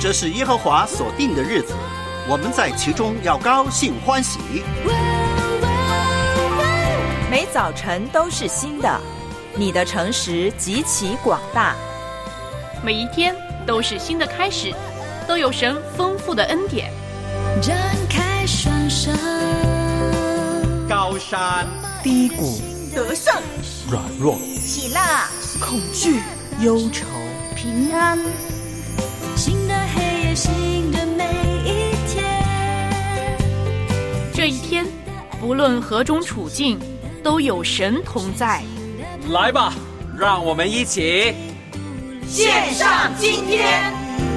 这是耶和华所定的日子，我们在其中要高兴欢喜。 每早晨都是新的，你的诚实极其广大。 每一天都是新的开始，都有神丰富的恩典。 展开双手， 高山低谷， 得胜软弱， 喜乐恐惧忧愁， 平安。 新的黑夜，新的每一天。 这一天，不论何种处境，都有神同在。 来吧，让我们一起献上今天。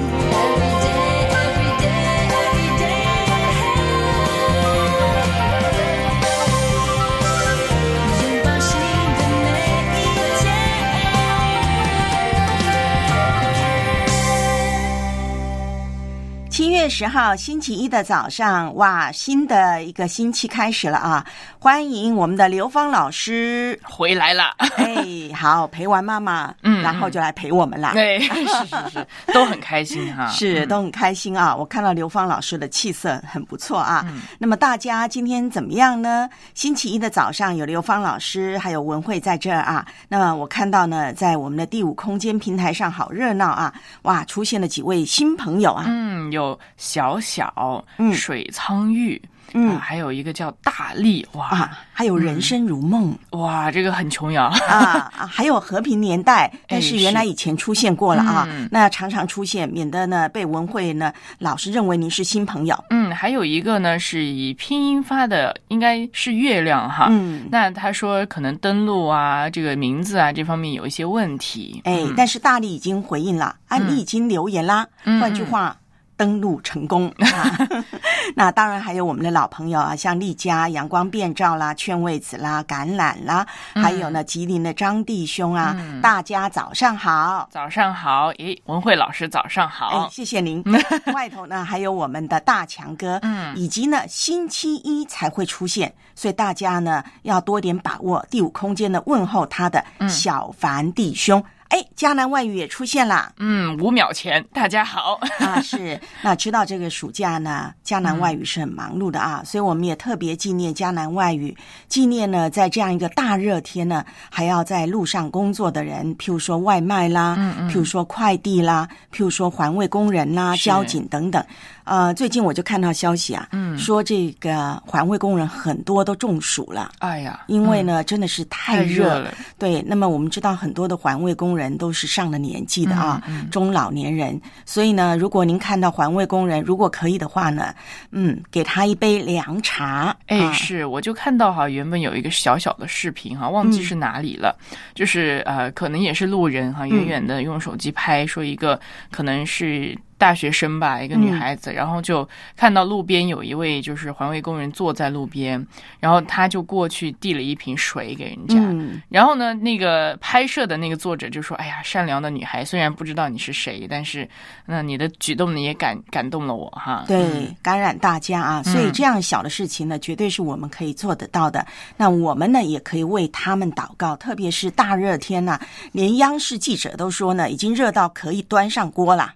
7月10号星期一的早上，哇，新的一个星期开始了啊！欢迎我们的刘芳老师回来了。 哎，好，陪完妈妈，然后就来陪我们啦。 对，是，都很开心哈。 是，都很开心啊！我看到刘芳老师的气色很不错啊。那么大家今天怎么样呢？星期一的早上有刘芳老师还有文慧在这儿啊。那么我看到呢，在我们的第5空间平台上好热闹啊！哇，出现了几位新朋友啊。 有小小、水苍玉，还有一个叫大力，哇， 还有人生如梦， 哇，这个很琼瑶还有和平年代，但是原来以前出现过了啊，那常常出现，免得呢被文慧呢老是认为您是新朋友。 还有一个呢是以拼音发的，应该是月亮哈。那他说可能登录啊，这个名字啊这方面有一些问题。 但是大力已经回应了，你已经留言啦。换句话。登录成功那当然还有我们的老朋友啊，像丽佳、阳光遍照啦、劝慰子啦、橄榄啦，还有呢吉林的张弟兄啊，大家早上好。 早上好，文慧老师早上好。 谢谢您。外头呢还有我们的大强哥，以及呢星期一才会出现，所以大家呢要多点把握第5空间的问候他的小凡弟兄。迦南外语也出现了 ，5秒前大家好是。那知道这个暑假呢迦南外语是很忙碌的啊，所以我们也特别纪念迦南外语，纪念呢在这样一个大热天呢还要在路上工作的人，譬如说外卖啦，譬如说快递啦，譬如说环卫工人啦、交警等等。最近我就看到消息啊，说这个环卫工人很多都中暑了。哎呀，因为呢真的是太热了。对，那么我们知道很多的环卫工人都是上了年纪的啊，中老年人，所以呢，如果您看到环卫工人，如果可以的话呢，给他一杯凉茶。 是，我就看到原本有一个小小的视频忘记是哪里了，就是可能也是路人远远的用手机拍，说一个可能是大学生吧，一个女孩子，然后就看到路边有一位就是环卫工人坐在路边，然后他就过去递了一瓶水给人家，然后呢，那个拍摄的那个作者就说：“哎呀，善良的女孩，虽然不知道你是谁，但是那你的举动呢也感动了我哈。” 对，感染大家啊，所以这样小的事情呢，绝对是我们可以做得到的。那我们呢，也可以为他们祷告，特别是大热天啊，连央视记者都说呢，已经热到可以端上锅了。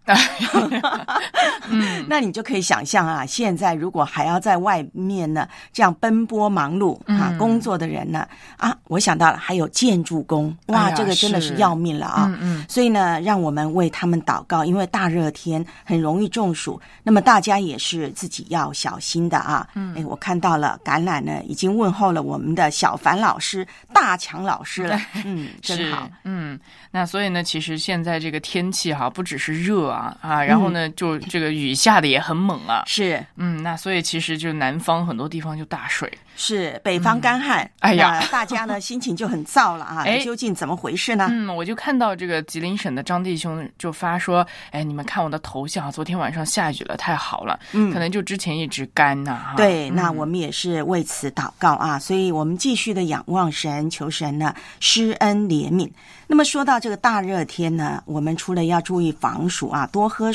那你就可以想象啊，现在如果还要在外面呢这样奔波忙碌工作的人呢我想到了还有建筑工，哇，这个真的是要命了啊。所以呢，让我们为他们祷告，因为大热天很容易中暑，那么大家也是自己要小心的啊。我看到了橄榄呢已经问候了我们的小凡老师、大强老师了。真好。 那所以呢，其实现在这个天气不只是热然后呢就这个雨下的也很猛啊。 是。 那所以其实就南方很多地方就大水， 是北方干旱。大家呢心情就很燥了究竟怎么回事呢？ 我就看到这个吉林省的张弟兄就发说，你们看我的头像，昨天晚上下雨了，太好了。可能就之前一直干对，那我们也是为此祷告所以我们继续的仰望神，求神呢施恩怜悯。那么说到这个大热天呢，我们除了要注意防暑多喝水，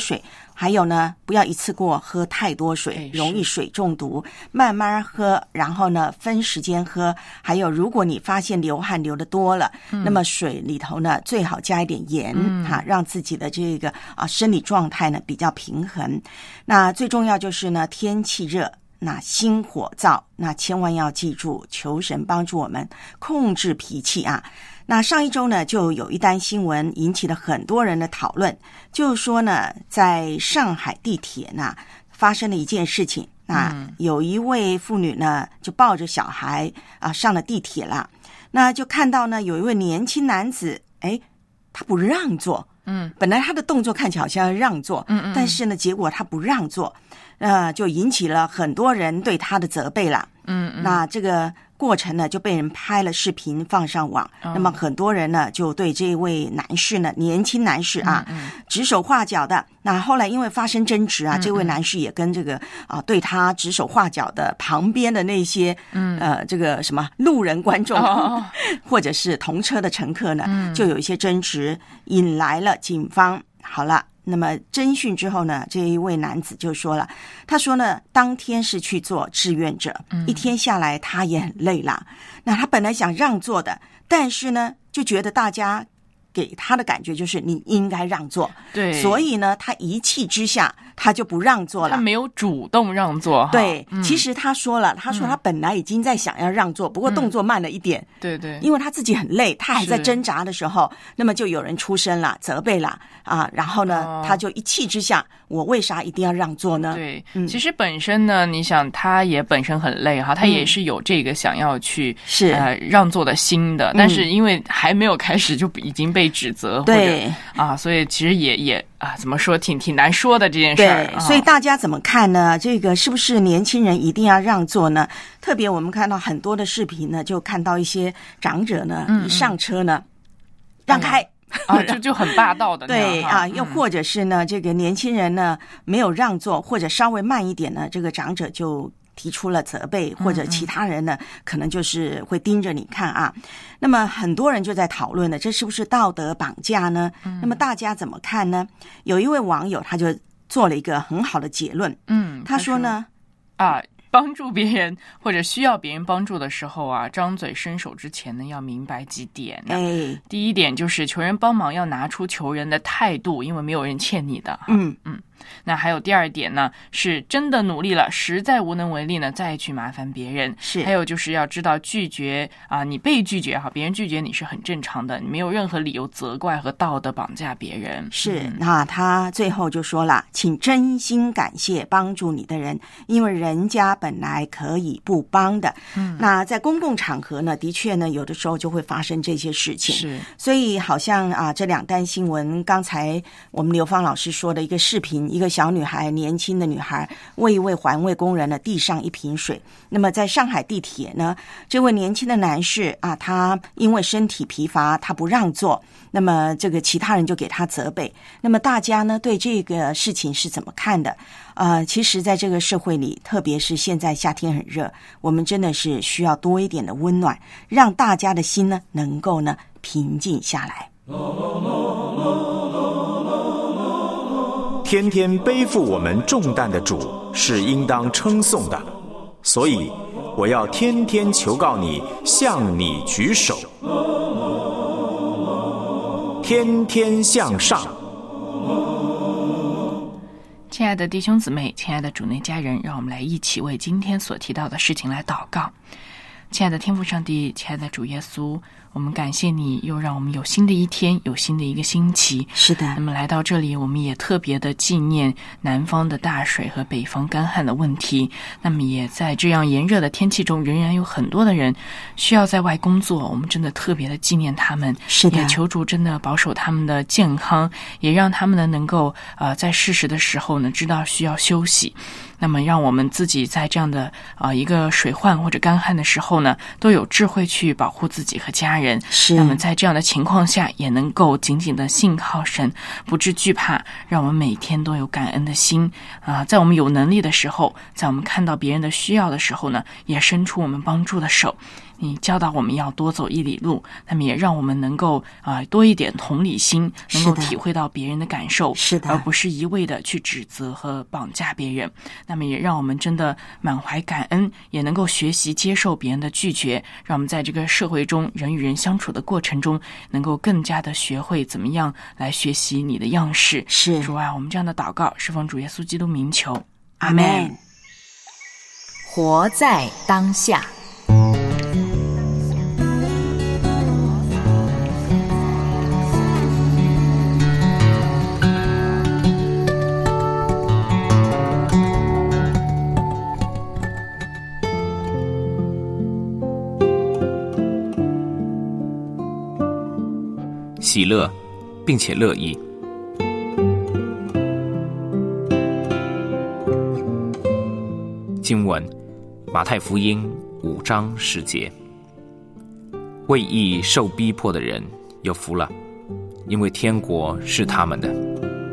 还有呢，不要一次过喝太多水，容易水中毒，慢慢喝，然后呢分时间喝。还有，如果你发现流汗流得多了，那么水里头呢最好加一点盐让自己的这个生理状态呢比较平衡。那最重要就是呢，天气热，那心火燥，那千万要记住，求神帮助我们控制脾气啊。那上一周呢，就有一单新闻引起了很多人的讨论，就是说呢，在上海地铁呢发生了一件事情。那有一位妇女呢，就抱着小孩上了地铁了。那就看到呢，有一位年轻男子，他不让座。本来他的动作看起来好像要让座，但是呢，结果他不让座，就引起了很多人对他的责备了。那这个过程呢就被人拍了视频放上网。那么很多人呢就对这位男士呢，年轻男士指手画脚的。那后来因为发生争执这位男士也跟这个对他指手画脚的旁边的那些这个什么路人观众或者是同车的乘客呢，就有一些争执，引来了警方。好了，那么侦讯之后呢，这一位男子就说了，他说呢，当天是去做志愿者，一天下来他也很累啦。那他本来想让座的，但是呢，就觉得大家给他的感觉就是你应该让座， 对， 所以呢，他一气之下他就不让座了， 他没有主动让座。 对，其实他说了，他说他本来已经在想要让座，不过动作慢了一点。 对对， 因为他自己很累，他还在挣扎的时候，那么就有人出声了，责备了然后呢，他就一气之下，我为啥一定要让座呢？ 对，其实本身呢，你想他也本身很累他也是有这个想要去让座的心的，但是因为还没有开始就已经被指责， 对所以其实也怎么说挺难说的这件事儿。 对，所以大家怎么看呢？这个是不是年轻人一定要让座呢？特别我们看到很多的视频呢，就看到一些长者呢，一上车呢，让开。 就很霸道的那样。对又或者是呢，这个年轻人呢没有让座，或者稍微慢一点呢，这个长者就提出了责备，或者其他人呢可能就是会盯着你看那么很多人就在讨论了，这是不是道德绑架呢？那么大家怎么看呢？有一位网友他就做了一个很好的结论。他说呢帮助别人或者需要别人帮助的时候张嘴伸手之前呢，要明白几点。第一点就是求人帮忙要拿出求人的态度，因为没有人欠你的。那还有第二点呢，是真的努力了，实在无能为力呢，再去麻烦别人。 是， 还有就是要知道拒绝你被拒绝别人拒绝你是很正常的，你没有任何理由责怪和道德绑架别人。 是，那他最后就说了，请真心感谢帮助你的人，因为人家本来可以不帮的。那在公共场合呢，的确呢，有的时候就会发生这些事情。 是， 所以好像这两单新闻，刚才我们刘芳老师说的一个视频，一个小女孩，年轻的女孩为一位环卫工人呢递上一瓶水。那么在上海地铁呢，这位年轻的男士他因为身体疲乏，他不让座，那么这个其他人就给他责备。那么大家呢对这个事情是怎么看的？其实在这个社会里，特别是现在夏天很热，我们真的是需要多一点的温暖，让大家的心呢能够呢平静下来。 天天背负我们重担的主是应当称颂的，所以我要天天求告你，向你举手，天天向上。 亲爱的弟兄姊妹，亲爱的主内家人，让我们来一起为今天所提到的事情来祷告。亲爱的天父上帝，亲爱的主耶稣，我们感谢你又让我们有新的一天，有新的一个星期。 是的， 那么来到这里，我们也特别的纪念南方的大水和北方干旱的问题。那么也在这样炎热的天气中，仍然有很多的人需要在外工作，我们真的特别的纪念他们。 是的， 也求主真的保守他们的健康，也让他们呢能够在适时的时候呢知道需要休息。那么让我们自己在这样的一个水患或者干旱的时候呢，都有智慧去保护自己和家人。 是， 那么在这样的情况下，也能够紧紧的信靠神，不致惧怕，让我们每天都有感恩的心在我们有能力的时候，在我们看到别人的需要的时候呢，也伸出我们帮助的手。 你教导我们要多走1里路，那么也让我们能够多一点同理心，能够体会到别人的感受， 是的， 而不是一味的去指责和绑架别人。那么也让我们真的满怀感恩，也能够学习接受别人的拒绝，让我们在这个社会中人与人相处的过程中，能够更加的学会怎么样来学习你的样式。 是主啊，我们这样的祷告是奉主耶稣基督名求， 阿们。 活在当下。 喜乐并且乐意。经文马太福音5章10节，为义受逼迫的人有福了，因为天国是他们的。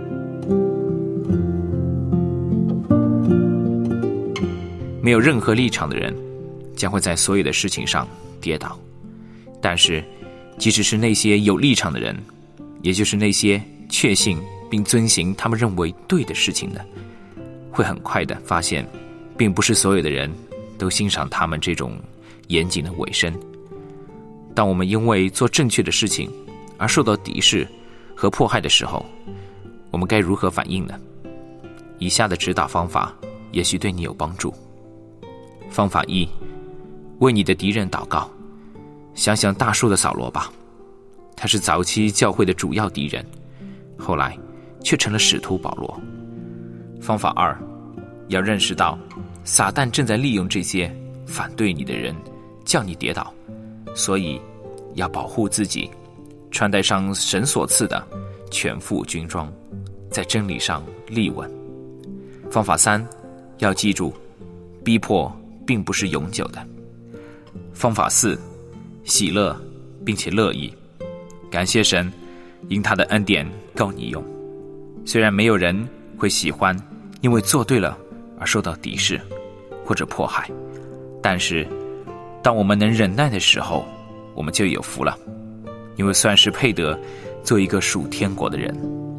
没有任何立场的人将会在所有的事情上跌倒，但是即使是那些有立场的人，也就是那些确信并遵行他们认为对的事情的，会很快的发现并不是所有的人都欣赏他们这种严谨的委身。当我们因为做正确的事情而受到敌视和迫害的时候，我们该如何反应呢？以下的指导方法也许对你有帮助。方法1，为你的敌人祷告。想想大数的扫罗吧，他是早期教会的主要敌人，后来却成了使徒保罗。方法2，要认识到撒旦正在利用这些反对你的人叫你跌倒，所以要保护自己，穿戴上神所赐的全副军装，在真理上立稳。方法3，要记住逼迫并不是永久的。方法4，喜乐并且乐意，感谢神因他的恩典够你用。虽然没有人会喜欢因为做对了而受到敌视或者迫害，但是当我们能忍耐的时候，我们就有福了，因为算是配得做一个属天国的人。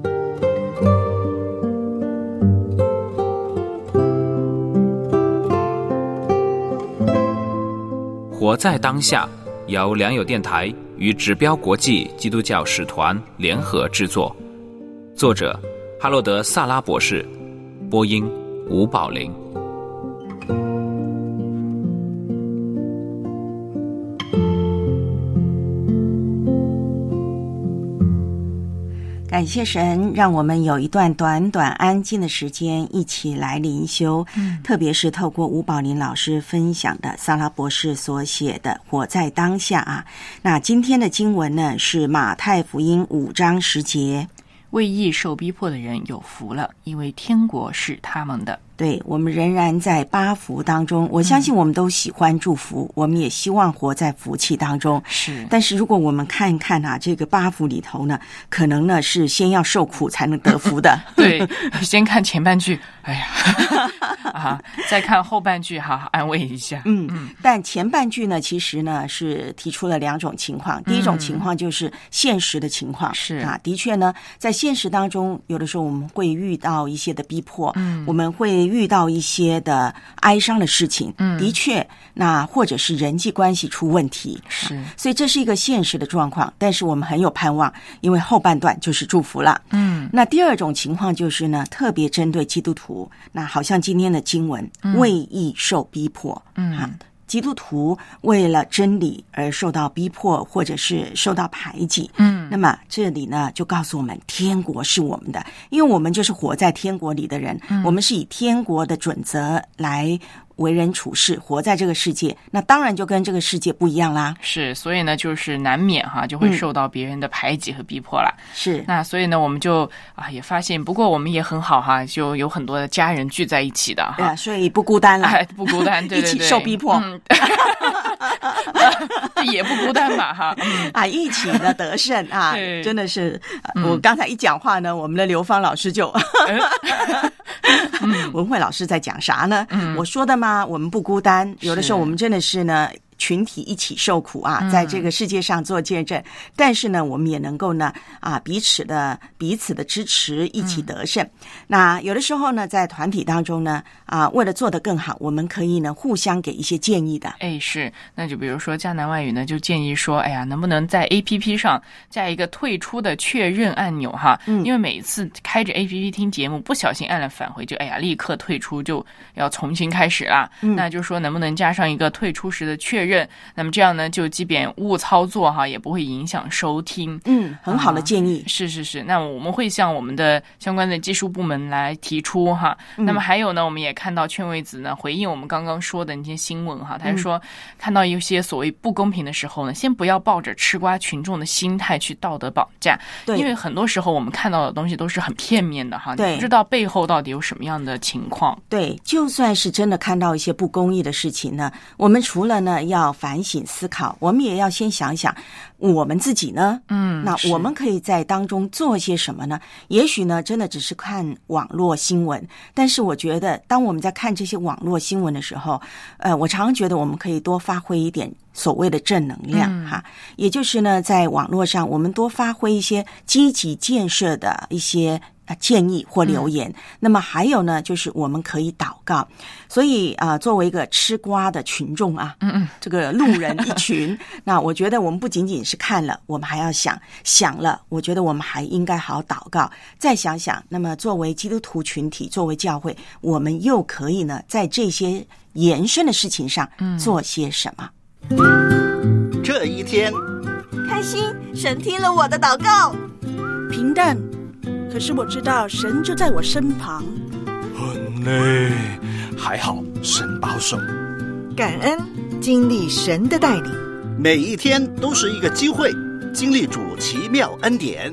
活在当下由良友电台与指标国际基督教使团联合制作，作者哈洛德·萨拉博士，播音吴宝林。 感谢神，让我们有一段短短安静的时间一起来灵修，特别是透过吴宝林老师分享的萨拉博士所写的《活在当下》啊。那今天的经文呢是马太福音5章10节， 为义受逼迫的人有福了，因为天国是他们的。 对，我们仍然在8福当中，我相信我们都喜欢祝福，我们也希望活在福气当中。 是， 但是如果我们看一看啊，这个8福里头呢，可能呢是先要受苦才能得福的。 对，先看前半句，哎呀，再看后半句，好好安慰一下。 但前半句呢，其实呢是提出了2种情况。第一种情况就是现实的情况， 是啊，的确呢，在现实当中，有的时候我们会遇到一些的逼迫，我们会遇到一些的哀伤的事情，的确，那或者是人际关系出问题， 是， 所以这是一个现实的状况。但是我们很有盼望，因为后半段就是祝福了。那第二种情况就是呢，特别针对基督徒，那好像今天的经文，为义受逼迫，基督徒为了真理而受到逼迫，或者是受到排挤。那么这里呢就告诉我们，天国是我们的，因为我们就是活在天国里的人，我们是以天国的准则来为人处事，活在这个世界，那当然就跟这个世界不一样啦。 是，所以呢，就是难免就会受到别人的排挤和逼迫啦。 是， 那所以呢，我们就也发现，不过我们也很好就有很多的家人聚在一起的对，所以不孤单了， 不孤单，对对对， 一起受逼迫， 也不孤单吧一起的得胜啊，真的是，我刚才一讲话呢，我们的刘芳老师就文慧老师在讲啥呢？我说的嘛，我们不孤单，有的时候我们真的是呢群体一起受苦啊，在这个世界上做见证。但是呢，我们也能够呢彼此的支持，一起得胜。那有的时候呢，在团体当中呢为了做得更好，我们可以呢互相给一些建议的。 是，那就比如说迦南外语呢，就建议说，能不能在 APP 上加一个退出的确认按钮哈？因为每一次开着 APP 听节目，不小心按了返回，就立刻退出，就要重新开始啦。那就说能不能加上一个退出时的确认？那么这样呢，就即便误操作哈，也不会影响收听。 很好的建议。 是。那我们会向我们的相关的技术部门来提出哈。那么还有呢，我们也看到劝慰子呢回应我们刚刚说的那些新闻哈，他说看到一些所谓不公平的时候呢，先不要抱着吃瓜群众的心态去道德绑架。对，因为很多时候我们看到的东西都是很片面的哈，你不知道背后到底有什么样的情况。 对，就算是真的看到一些不公义的事情呢，我们除了呢要反省思考，我们也要先想想我们自己呢，那我们可以在当中做些什么呢？也许呢，真的只是看网络新闻，但是我觉得，当我们在看这些网络新闻的时候，我常常觉得我们可以多发挥一点所谓的正能量哈，也就是呢，在网络上我们多发挥一些积极建设的一些建议或留言。那么还有呢，就是我们可以祷告。所以作为一个吃瓜的群众这个路人一群，那我觉得我们不仅仅是看了，我们还要想了，我觉得我们还应该好好祷告，再想想，那么作为基督徒群体，作为教会，我们又可以呢，在这些延伸的事情上做些什么？ 这一天开心，神听了我的祷告。 平淡，可是我知道神就在我身旁。 很累，还好神保守。 感恩，经历神的带领。 每一天都是一个机会，经历主奇妙恩典。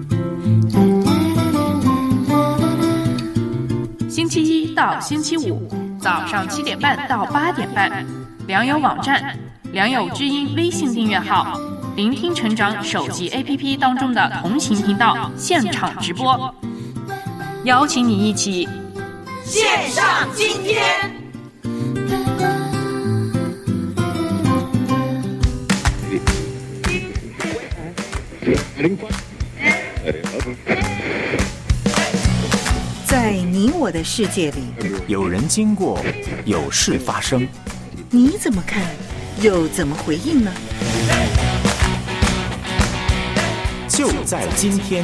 星期一到星期五早上7点半到8点半，良友网站、良友之音微信订阅号、聆听成长手机 APP 当中的同行频道现场直播，邀请你一起线上今天。 在你我的世界里， 有人经过，有事发生， 你怎么看，又怎么回应呢？ 就在今天。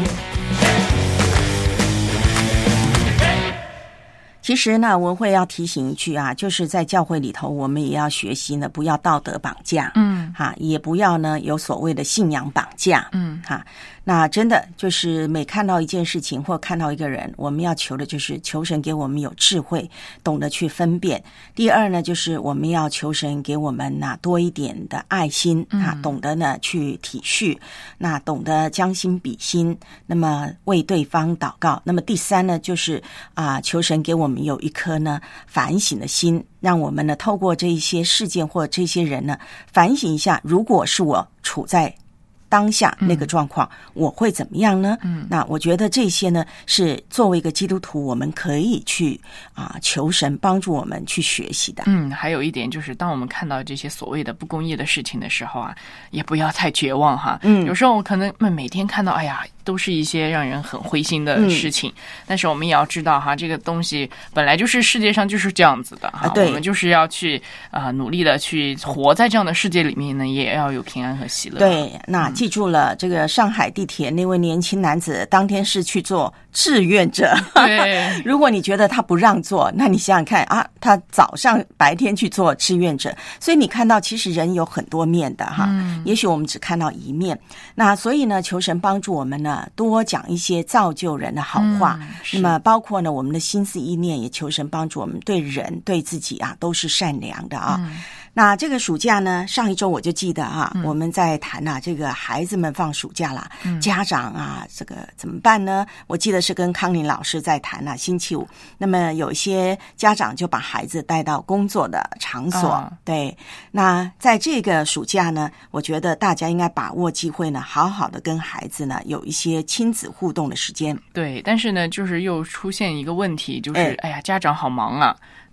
其实呢，文慧要提醒一句就是在教会里头，我们也要学习呢，不要道德绑架，也不要呢有所谓的信仰绑架，那真的就是每看到一件事情或看到一个人，我们要求的就是求神给我们有智慧，懂得去分辨。第二呢，就是我们要求神给我们多一点的爱心懂得呢去体恤，那懂得将心比心，那么为对方祷告。那么第三呢，就是求神给我们有一颗呢反省的心，让我们呢透过这一些事件或这些人呢反省一下，如果是我处在当下那个状况，我会怎么样呢？那我觉得这些呢是作为一个基督徒，我们可以去求神帮助我们去学习的。 还有一点就是，当我们看到这些所谓的不公义的事情的时候也不要太绝望哈。有时候可能每天看到，都是一些让人很灰心的事情，但是我们也要知道这个东西本来就是世界上就是这样子的我们就是要去努力的去活在这样的世界里面呢，也要有平安和喜乐。 对，那记住了，这个上海地铁那位年轻男子当天是去做志愿者。 对， 如果你觉得他不让做，那你想想看他白天去做志愿者，所以你看到其实人有很多面的也许我们只看到一面。那所以呢，求神帮助我们呢多讲一些造就人的好话，那么包括呢我们的心思意念，也求神帮助我们对人对自己都是善良的那这个暑假呢，上一周我就记得我们在谈这个孩子们放暑假了，家长这个怎么办呢？我记得是跟康林老师在谈星期五，那么有一些家长就把孩子带到工作的场所，对，那在这个暑假呢，我觉得大家应该把握机会呢，好好的跟孩子呢有一些亲子互动的时间。 对，但是呢，就是又出现一个问题，就是家长好忙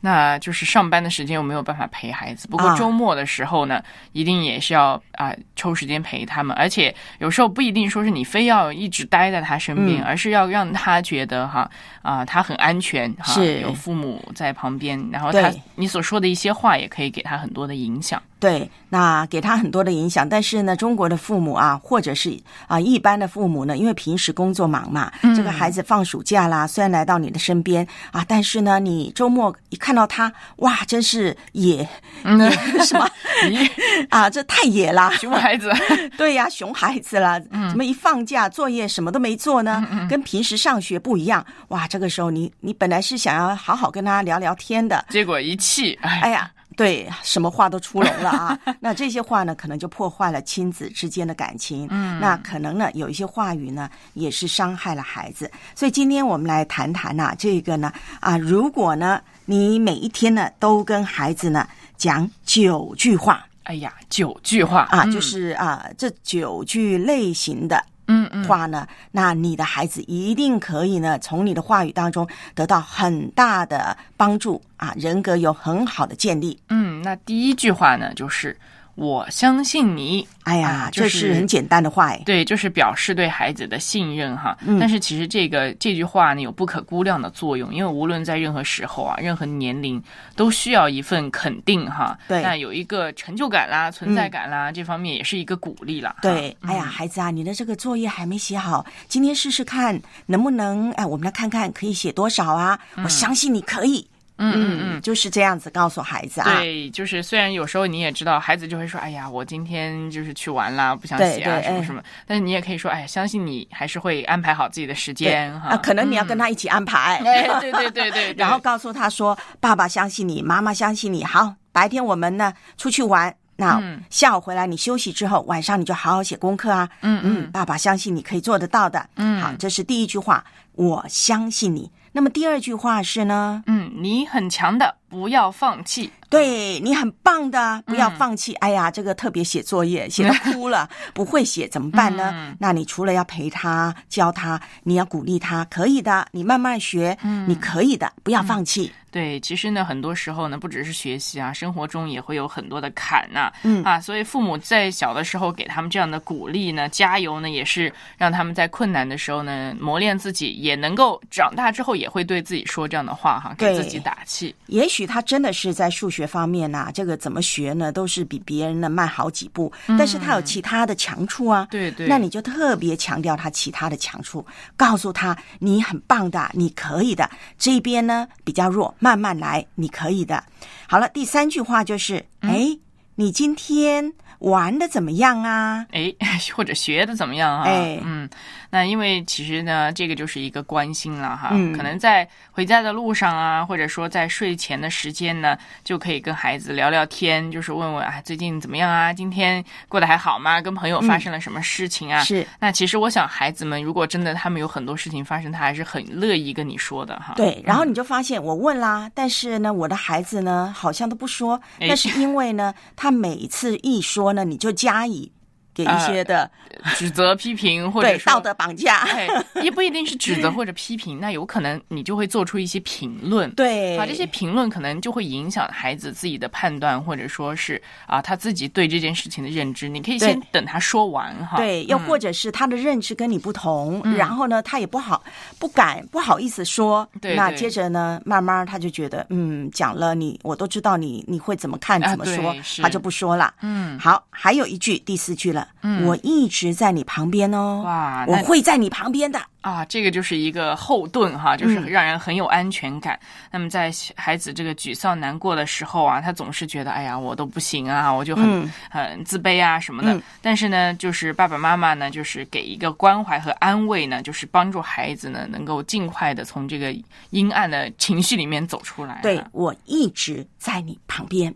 那就是上班的时间我没有办法陪孩子，不过周末的时候呢，一定也是要抽时间陪他们，而且有时候不一定说是你非要一直待在他身边，而是要让他觉得他很安全有父母在旁边，然后你所说的一些话也可以给他很多的影响。 对，那给他很多的影响，但是呢，中国的父母或者是一般的父母呢，因为平时工作忙嘛，这个孩子放暑假啦，虽然来到你的身边但是呢，你周末一看到他，哇，真是野什么这太野啦， 熊孩子， 对呀，熊孩子啦，怎么一放假作业什么都没做呢？跟平时上学不一样，哇，这个时候你本来是想要好好跟他聊聊天的， 结果一气， 哎呀。对，什么话都出笼了那这些话呢，可能就破坏了亲子之间的感情。那可能呢，有一些话语呢，也是伤害了孩子。所以今天我们来谈谈这个呢如果呢，你每一天呢都跟孩子呢讲9句话， 哎呀，9句话就是这9句类型的。话呢，那你的孩子一定可以呢，从你的话语当中得到很大的帮助人格有很好的建立。 那第一句话呢，就是我相信你。 哎呀，这是很简单的话对，就是表示对孩子的信任但是其实这句话呢有不可估量的作用，因为无论在任何时候任何年龄都需要一份肯定对， 那有一个成就感啦、存在感啦，这方面也是一个鼓励啦。 对，哎呀，孩子你的这个作业还没写好，今天试试看能不能我们来看看可以写多少我相信你可以。就是这样子告诉孩子对，就是虽然有时候你也知道孩子就会说，哎呀，我今天就是去玩啦，不想写什么什么，但是你也可以说，哎，相信你还是会安排好自己的时间可能你要跟他一起安排。 对， 然后告诉他说，爸爸相信你，妈妈相信你，好，白天我们呢出去玩，那下午回来你休息之后，晚上你就好好写功课爸爸相信你可以做得到的。好，这是第一句话，我相信你。那么第二句话是呢， 你很强的，不要放弃。 对，你很棒的，不要放弃。哎呀，这个特别写作业写得哭了不会写怎么办呢？那你除了要陪他教他，你要鼓励他，可以的，你慢慢学，你可以的，不要放弃。 对，其实呢，很多时候呢，不只是学习生活中也会有很多的坎所以父母在小的时候给他们这样的鼓励呢，加油呢，也是让他们在困难的时候呢，磨练自己，也能够长大之后也会对自己说这样的话给自己打气。 也许他真的是在数学方面这个怎么学呢，都是比别人呢慢好几步，但是他有其他的强处对， 那你就特别强调他其他的强处，告诉他你很棒的，你可以的，这边呢比较弱，慢慢来，你可以的。好了，第三句话就是你今天玩的怎么样或者学的怎么样那因为其实呢，这个就是一个关心了可能在回家的路上或者说在睡前的时间呢，就可以跟孩子聊聊天，就是问问最近怎么样今天过得还好吗？跟朋友发生了什么事情是。 那其实我想孩子们如果真的他们有很多事情发生，他还是很乐意跟你说的对，然后你就发现我问啦，但是呢我的孩子呢好像都不说，那是因为呢他每次一说呢，你就加以给一些的指责批评，或者说对道德绑架也不一定是指责或者批评，那有可能你就会做出一些评论。 对这些评论可能就会影响孩子自己的判断，或者说是他自己对这件事情的认知，你可以先等他说完对，又或者是他的认知跟你不同然后呢他也不好意思说对， 那接着呢慢慢他就觉得讲了我都知道你会怎么看怎么说他就不说了好，还有一句第四句了我一直在你旁边哇， 我会在你旁边的这个就是一个后盾就是让人很有安全感那么在孩子这个沮丧难过的时候他总是觉得哎呀我都不行我就很自卑什么的但是呢就是爸爸妈妈呢就是给一个关怀和安慰呢，就是帮助孩子呢能够尽快的从这个阴暗的情绪里面走出来对，我一直在你旁边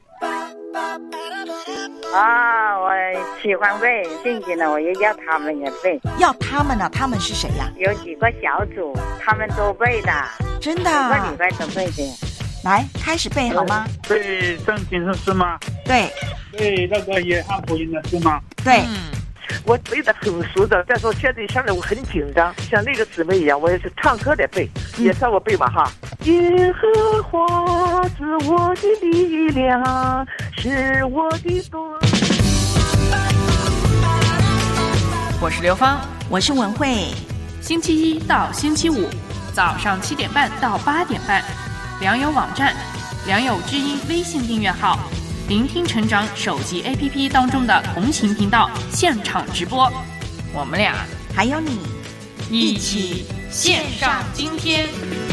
我喜欢背，最近呢我也要他们也背。 要他们呢？他们是谁呀？ 有几个小组，他们都背的。 真的？ 每个礼拜都背的。 来，开始背好吗？ 背圣经的诗吗？ 对。 背那个约翰福音的诗吗？ 对。 我背得很熟的，但是我现在我很紧张，像那个姊妹一样，我也是唱歌的背，也算我背吧哈。 耶和华是我的力量，是我的盾。 我是刘芳， 我是文慧。 星期一到星期五早上7点半到8点半，良友网站、良友之音微信订阅号、聆听成长手机 APP 当中的同行频道现场直播，我们俩还有你一起线上今天。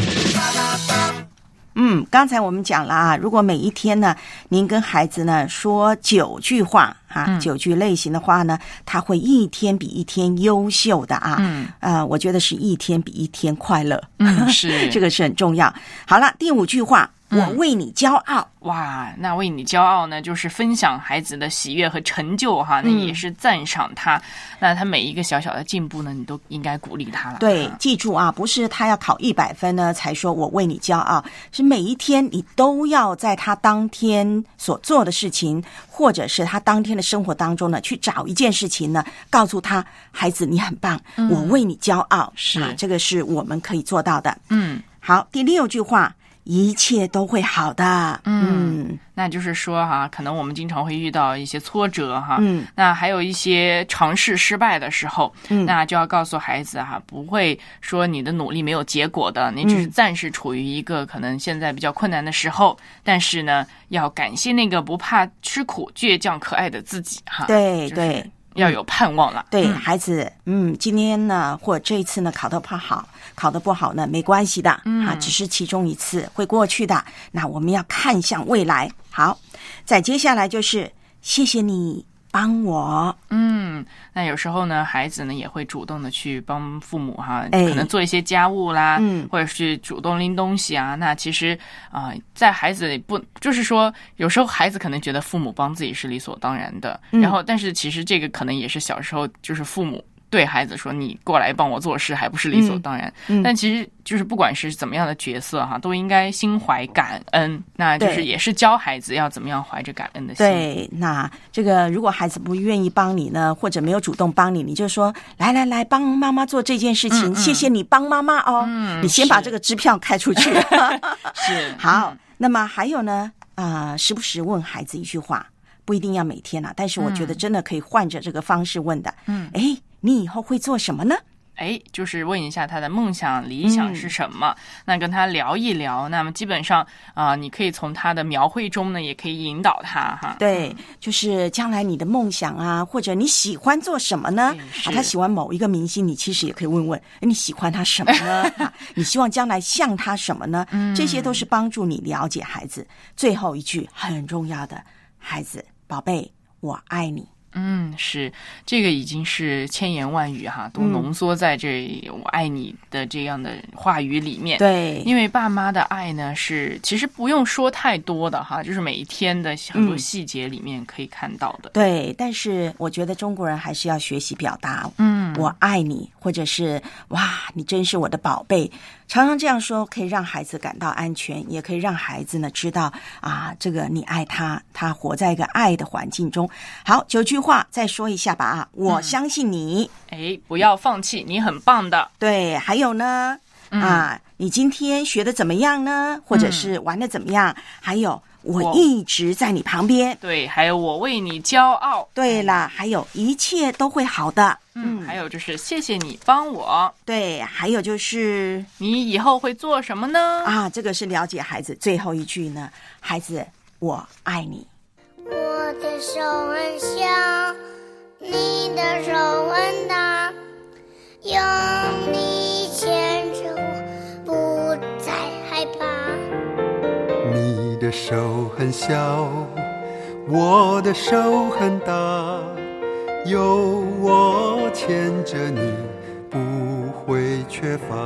刚才我们讲了啊，如果每一天呢，您跟孩子呢说9句话啊，9句类型的话呢，他会一天比一天优秀的啊。我觉得是一天比一天快乐。 是这个是很重要。好了，第5句话，我为你骄傲。 哇，那为你骄傲呢，就是分享孩子的喜悦和成就哈，那也是赞赏他。那他每一个小小的进步呢，你都应该鼓励他了。 对，记住啊，不是他要考100分呢才说我为你骄傲，是每一天你都要在他当天所做的事情，或者是他当天的生活当中呢，去找一件事情呢，告诉他，孩子你很棒，我为你骄傲。是这个是我们可以做到的。好，第6句话。一切都会好的。 那就是说哈，可能我们经常会遇到一些挫折哈，那还有一些尝试失败的时候，那就要告诉孩子哈，不会说你的努力没有结果的，你只是暂时处于一个可能现在比较困难的时候，但是呢，要感谢那个不怕吃苦、倔强可爱的自己哈。 对对。 要有盼望了。 对，孩子，今天呢，或这一次呢，考得不好，考得不好呢，没关系的，只是其中一次，会过去的。那我们要看向未来。好，再接下来就是谢谢你帮我。 那有时候呢，孩子呢也会主动的去帮父母哈，可能做一些家务啦，或者是主动拎东西啊。那其实在孩子不就是说，有时候孩子可能觉得父母帮自己是理所当然的，然后但是其实这个可能也是小时候就是父母对孩子说你过来帮我做事还不是理所当然，但其实就是不管是怎么样的角色哈，都应该心怀感恩，那就是也是教孩子要怎么样怀着感恩的心。 对，那这个如果孩子不愿意帮你呢，或者没有主动帮你，你就说来帮妈妈做这件事情，谢谢你帮妈妈哦，你先把这个支票开出去。 是好，那么还有呢时不时问孩子一句话，不一定要每天啦，但是我觉得真的可以换着这个方式问的。你以后会做什么呢？ 就是问一下他的梦想理想是什么，那跟他聊一聊，那么基本上你可以从他的描绘中呢也可以引导他哈。 对，就是将来你的梦想啊，或者你喜欢做什么呢？他喜欢某一个明星，你其实也可以问问你喜欢他什么呢？你希望将来像他什么呢？这些都是帮助你了解孩子。最后一句很重要的，孩子宝贝我爱你。 是，这个已经是千言万语哈，都浓缩在这我爱你的这样的话语里面。 对， 因为爸妈的爱呢是其实不用说太多的哈，就是每一天的很多细节里面可以看到的。 对，但是我觉得中国人还是要学习表达我爱你，或者是哇你真是我的宝贝，常常这样说可以让孩子感到安全，也可以让孩子呢知道这个你爱他，他活在一个爱的环境中。好，9句话再说一下吧我相信你， 不要放弃，你很棒的。 对，还有呢你今天学的怎么样呢？或者是玩的怎么样？还有我一直在你旁边。 对，还有我为你骄傲。 对啦，还有一切都会好的。 还有就是谢谢你帮我。 对，还有就是你以后会做什么呢？ 这个是了解孩子。最后一句呢，孩子我爱你。 我的手很小，你的手很大，用你牵着我，不再害怕。 你的手很小，我的手很大，有我牵着你，不会缺乏。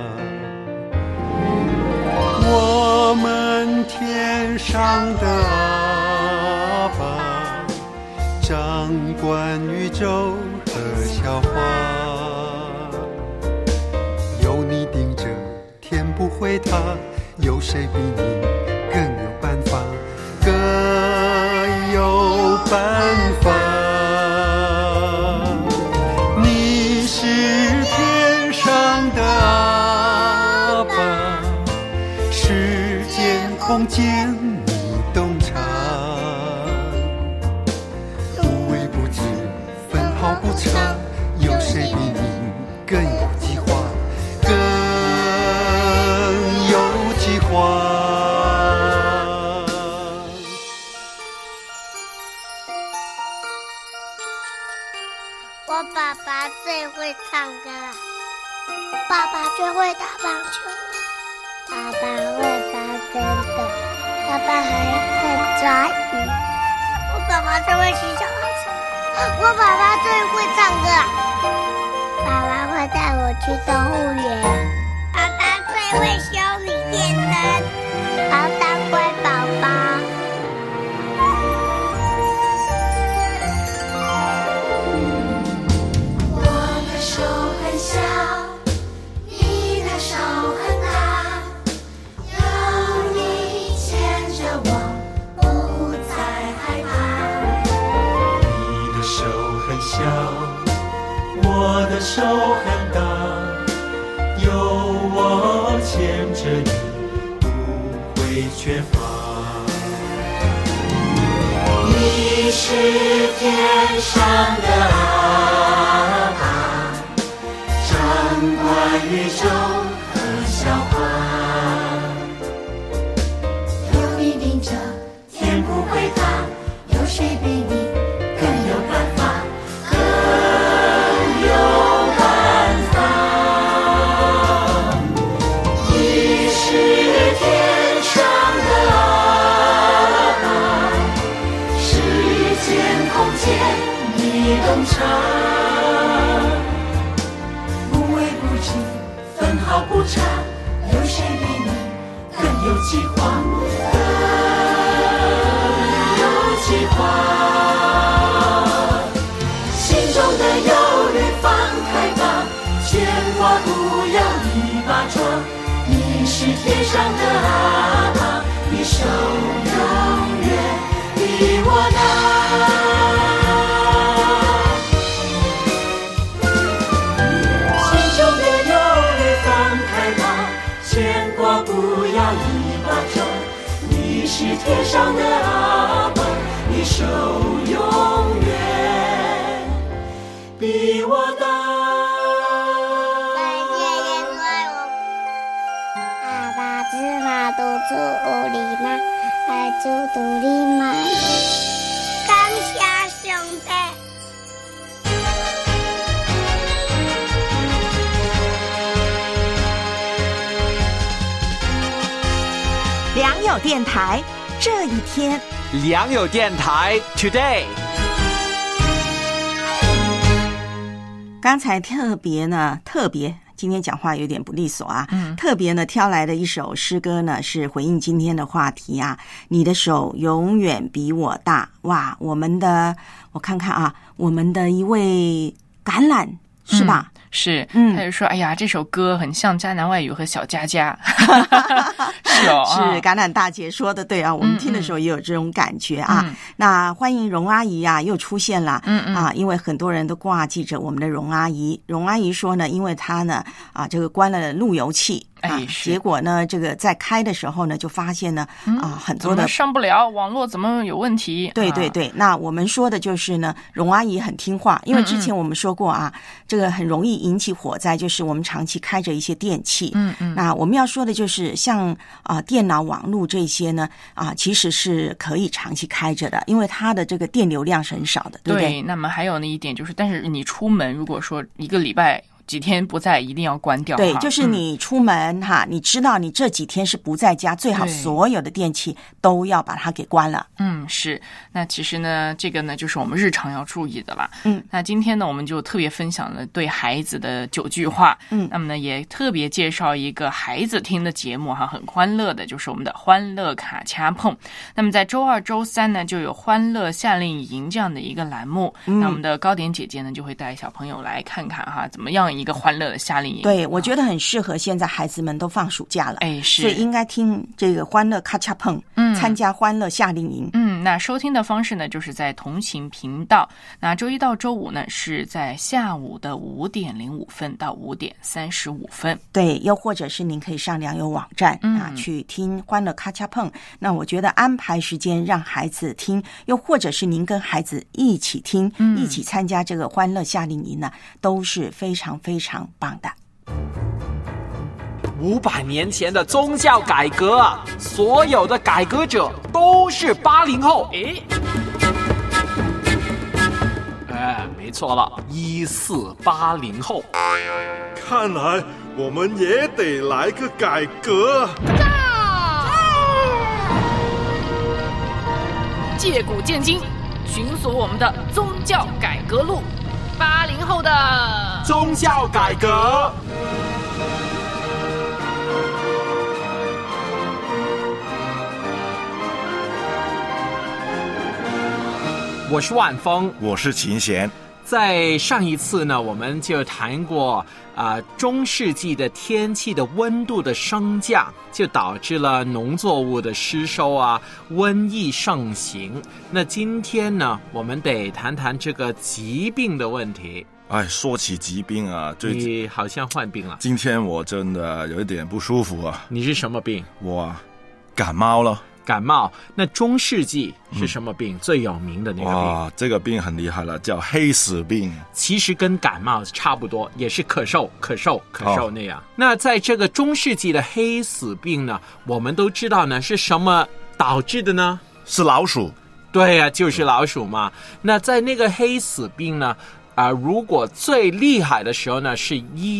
我们天上的阿爸，掌管宇宙和笑话，有你盯着，天不会塌，有谁比你更有办法，更有办法。你是天上的阿爸，是空间你洞察，无微不至，分毫不差，有谁比你更有计划，更有计划？ 我爸爸最会唱歌了，爸爸最会打棒球了，爸爸会拔针的，爸爸还会抓鱼，我爸爸最会骑小黄车，我爸爸最会唱歌，爸爸会带我去动物园，爸爸最会修理电灯，好当乖宝宝。 我的手很大，有我牵着你，不会缺乏。你是天上的阿爸，掌管宇宙和笑话。有你领着，天不会塌，有谁比你更有办法？洞察，无微不至，分毫不差，有谁比你更有计划，更有计划？心中的忧虑放开吧，牵挂不要一把抓。你是天上的阿爸，你手永远比我大。是天上的阿爸，你手永远比我大。 爸爸芝麻都住屋里吗？还住土里吗？感谢上帝。 良友电台这一天， 良友电台 Today。 刚才特别今天讲话有点不利索啊，特别呢挑来的一首诗歌呢，是回应今天的话题啊，你的手永远比我大。哇，我看看啊，我们的一位橄榄是吧？ 是，他就说：“哎呀，这首歌很像迦南外语和小佳佳。”是哦， 是橄榄大姐说的对啊，我们听的时候也有这种感觉啊。那欢迎荣阿姨啊，又出现了，因为很多人都挂记着我们的荣阿姨。荣阿姨说呢，因为她呢这个关了路由器。结果呢，这个在开的时候呢，就发现呢，很多的上不了，网络怎么有问题？ 对对对，那我们说的就是呢，荣阿姨很听话，因为之前我们说过啊，这个很容易引起火灾，就是我们长期开着一些电器。那我们要说的就是像电脑、网络这些呢，其实是可以长期开着的，因为它的这个电流量是很少的，对不对？ 对，那么还有呢一点就是，但是你出门如果说一个礼拜几天不在，一定要关掉。 对，就是你出门你知道你这几天是不在家，最好所有的电器都要把它给关了。 是。那其实呢，这个呢就是我们日常要注意的啦。那今天呢，我们就特别分享了对孩子的9句话。那么呢，也特别介绍一个孩子听的节目很欢乐的，就是我们的欢乐卡掐碰。那么在周2、周3呢，就有欢乐夏令营这样的一个栏目。那我们的高点姐姐呢，就会带小朋友来看看怎么样一个欢乐的夏令营。 对，我觉得很适合现在孩子们都放暑假了， 是， 所以应该听这个欢乐咔嚓碰，参加欢乐夏令营。 那收听的方式呢，就是在同情频道。那周一到周五呢，是在下午的5点05分到5点35分。 对，又或者是您可以上良友网站去听欢乐咔嚓碰。那我觉得安排时间让孩子听，又或者是您跟孩子一起听，一起参加这个欢乐夏令营呢，都是非常非常棒的。 500年前的宗教改革啊，所有的改革者都是80后。没错了，1480后。 看来我们也得来个改革。 借古鉴今，寻索我们的宗教改革路。80后的宗教改革。我是万峰， 我是秦贤。 在上一次呢，我们就谈过中世纪的天气的温度的升降，就导致了农作物的失收啊，瘟疫盛行。那今天呢，我们得谈谈这个疾病的问题。 说起疾病啊， 你好像患病了。 今天我真的有一点不舒服啊。 你是什么病？ 我感冒了。 感冒。那中世纪是什么病？最有名的那个病？ 这个病很厉害了，叫黑死病。 其实跟感冒差不多，也是咳嗽那样。那在这个中世纪的黑死病呢，我们都知道呢是什么导致的呢？ 是老鼠。 对啊，就是老鼠嘛。那在那个黑死病呢，如果最厉害的时候呢，是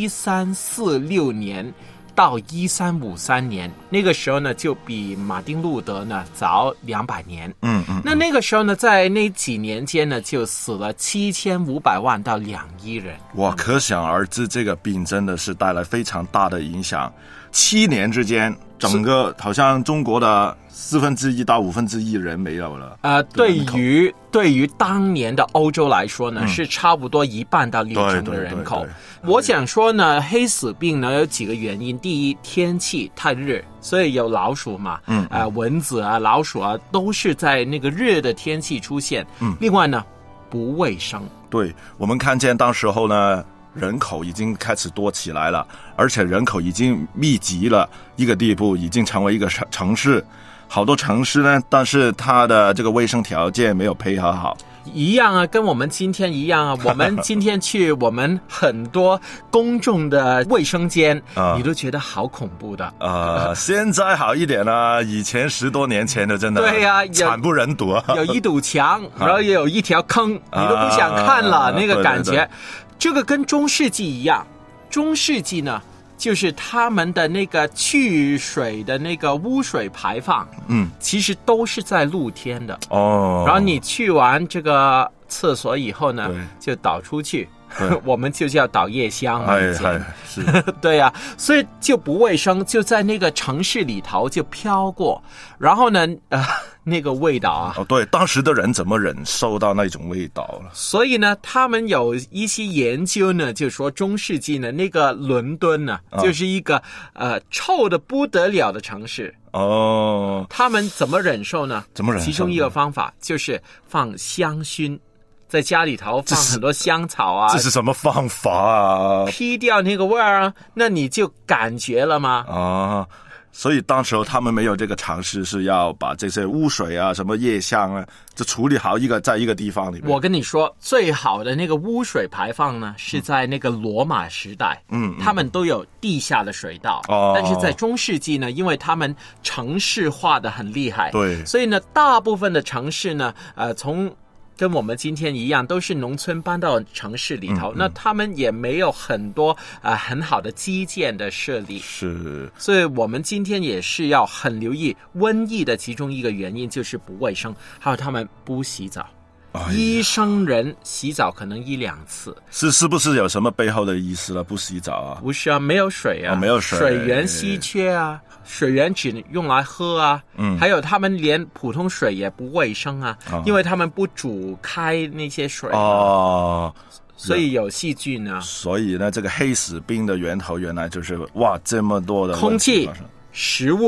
1346年。到1353年，那个时候呢，就比马丁路德呢早200年。那个时候呢，在那几年间呢，就死了7500万到2亿人。 哇，可想而知，这个病真的是带来非常大的影响。7年之间，整个好像中国的1/4到1/5人没有了。 对于当年的欧洲来说呢，是差不多1半到6成的人口。对，我想说呢，黑死病呢有几个原因。第一，天气太热，所以有老鼠嘛，蚊子啊、老鼠啊，都是在那个热的天气出现。另外呢，不卫生。 对，我们看见当时候呢，人口已经开始多起来了，而且人口已经密集了一个地步，已经成为一个城市。好多城市呢，但是它的这个卫生条件没有配合好。 一样啊，跟我们今天一样啊。我们今天去我们很多公众的卫生间，你都觉得好恐怖的。 现在好一点了，以前10多年前的真的对呀， 惨不忍睹。 有一堵墙，然后也有一条坑，你都不想看了，那个感觉。对。这个跟中世纪一样，中世纪呢，就是他们的那个去水的那个污水排放，其实都是在露天的。然后你去完这个厕所以后呢，就倒出去，我们就叫倒夜香。 是对啊，所以就不卫生，就在那个城市里头就飘过，然后呢，那个味道啊， 对，当时的人怎么忍受到那种味道了？ 所以呢，他们有一些研究呢，就说中世纪呢，那个伦敦呢，就是一个臭的不得了的城市。他们怎么忍受呢？ 怎么忍受？ 其中一个方法就是放香薰。在家里头放很多香草啊， 这是什么方法啊？ 劈掉那个味儿啊，那你就感觉了吗？ 所以当时候他们没有这个尝试，是要把这些污水啊、什么夜香啊，就处理好在一个地方里面。 我跟你说，最好的那个污水排放呢，是在那个罗马时代，他们都有地下的水道。但是在中世纪呢，因为他们城市化的很厉害， 对， 所以呢，大部分的城市呢，从跟我们今天一样，都是农村搬到城市里头，那他们也没有很多很好的基建的设立， 是， 所以我们今天也是要很留意瘟疫的其中一个原因就是不卫生，还有他们不洗澡。医生人洗澡可能1-2次， 是不是有什么背后的意思了？不洗澡啊？ 不是啊，没有水啊， 没有水， 水源稀缺啊，水源只用来喝啊。还有他们连普通水也不卫生啊，因为他们不煮开那些水所以有细菌啊。 所以呢，这个黑死病的源头原来就是这么多的空气、食物、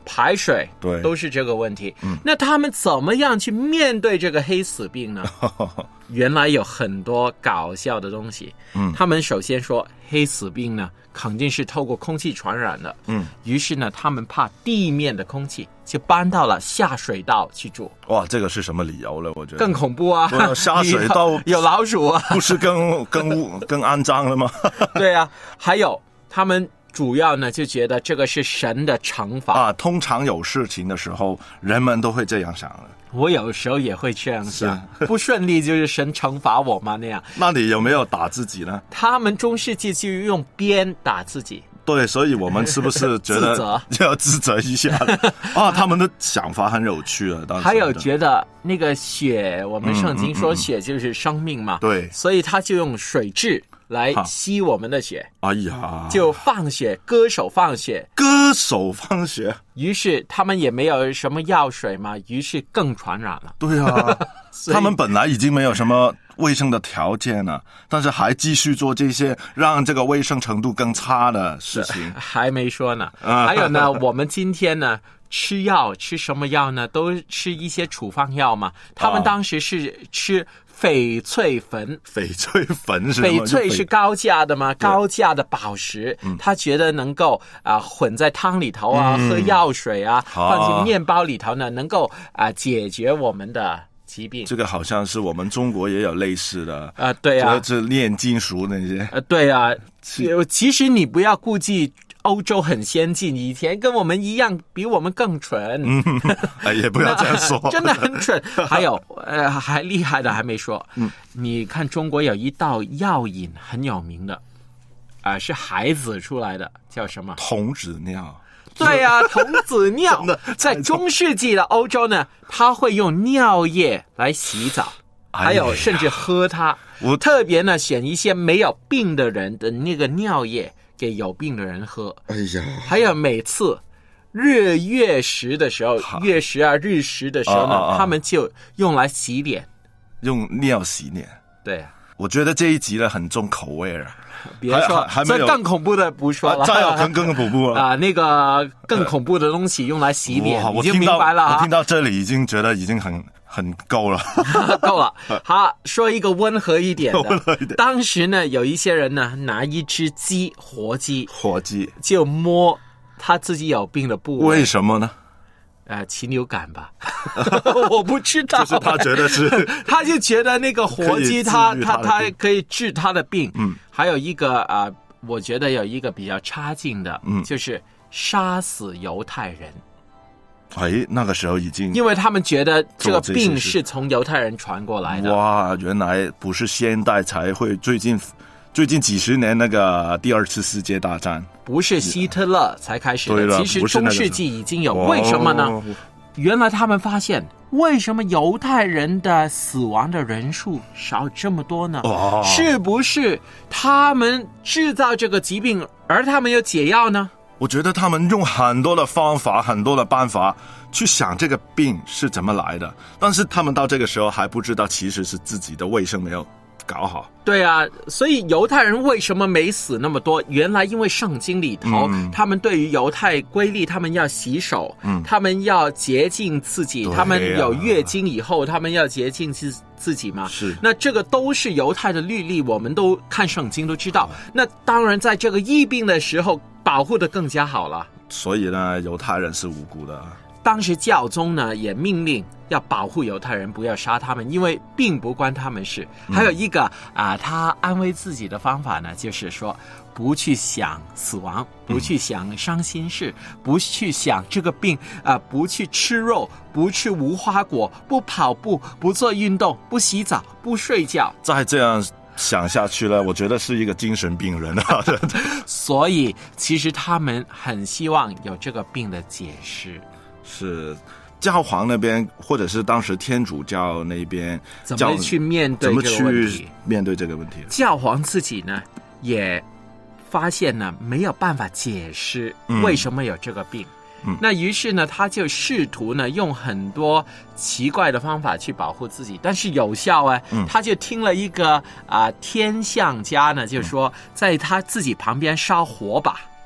排水， 对， 都是这个问题。那他们怎么样去面对这个黑死病呢？原来有很多搞笑的东西。他们首先说黑死病呢肯定是透过空气传染的。于是呢他们怕地面的空气，就搬到了下水道去住。 哇，这个是什么理由了？我觉得更恐怖啊！ 下水道有老鼠啊， 不是更肮脏了吗？ 对啊，还有他们主要呢就觉得这个是神的惩罚啊。通常有事情的时候，人们都会这样想的。 我有时候也会这样想，不顺利就是神惩罚我吗？那样。 那你有没有打自己呢？ 他们中世纪就用鞭打自己。 对，所以我们是不是觉得要自责一下啊？他们的想法很有趣啊。当时还有觉得那个血，我们圣经说血就是生命嘛， 对， 所以他就用水蛭来吸我们的血。 哎呀， 就放血，割手放血，于是他们也没有什么药水嘛，于是更传染了。 对啊，他们本来已经没有什么卫生的条件了，但是还继续做这些让这个卫生程度更差的事情。 还没说呢。还有呢，我们今天呢吃药吃什么药呢？都吃一些处方药嘛。他们当时是吃翡翠粉。 翡翠粉是翡翠是高价的嘛，高价的宝石。他觉得能够混在汤里头啊，喝药水啊，放进面包里头呢，能够解决我们的疾病。 这个好像是我们中国也有类似的对啊， 这炼金术那些对啊。其实你不要顾忌欧洲很先进，以前跟我们一样，比我们更蠢。 也不要这样说， 真的很蠢。还有还厉害的还没说。你看中国有一道药饮很有名的，是孩子出来的，叫什么？ 童子尿。 对啊，童子尿。在中世纪的欧洲呢，他会用尿液来洗澡，还有甚至喝它。我特别呢选一些没有病的人的那个尿液给有病的人喝。 哎呀， 还有每次月食的时候，月食啊日食的时候呢，他们就用来洗脸， 用尿洗脸。 对啊， 我觉得这一集呢很重口味啊。 别说，这更恐怖的不说了， 再有更恐怖啊！那个更恐怖的东西用来洗脸， 我已经明白了。 我听到这里已经觉得已经很够了， 够了。好，说一个温和一点的。当时呢，有一些人呢拿一只鸡，活鸡就摸他自己有病的部位， 为什么呢？ 禽流感吧，我不知道。 就是他觉得是， 他就觉得那个活鸡他可以治他的病。还有一个我觉得有一个比较差劲的，就是杀死犹太人。 那个时候已经， 因为他们觉得这个病是从犹太人传过来的。 哇，原来不是现代才会，最近几十年那个第二次世界大战， 不是希特勒才开始的，其实中世纪已经有。为什么呢？原来他们发现，为什么犹太人的死亡的人数少这么多呢？是不是他们制造这个疾病，而他们有解药呢？ 我觉得他们用很多的方法，很多的办法去想这个病是怎么来的，但是他们到这个时候还不知道，其实是自己的卫生没有搞好。 对啊，所以犹太人为什么没死那么多？原来因为圣经里头，他们对于犹太规律，他们要洗手，他们要洁净自己，他们有月经以后，他们要洁净自己嘛。 是， 那这个都是犹太的律例，我们都看圣经都知道。那当然，在这个疫病的时候，保护得更加好了。 所以呢，犹太人是无辜的。 当时教宗呢也命令要保护犹太人，不要杀他们，因为并不关他们事。还有一个他安慰自己的方法呢，就是说不去想死亡，不去想伤心事，不去想这个病不去吃肉，不吃无花果，不跑步，不做运动，不洗澡，不睡觉。 再这样想下去了，我觉得是一个精神病人啊。 所以其实他们很希望有这个病的解释。 是教皇那边，或者是当时天主教那边， 怎么去面对这个问题？教皇自己呢，也发现呢没有办法解释为什么有这个病。那于是呢，他就试图呢用很多奇怪的方法去保护自己，但是有效他就听了一个天象家呢，就说在他自己旁边烧火把。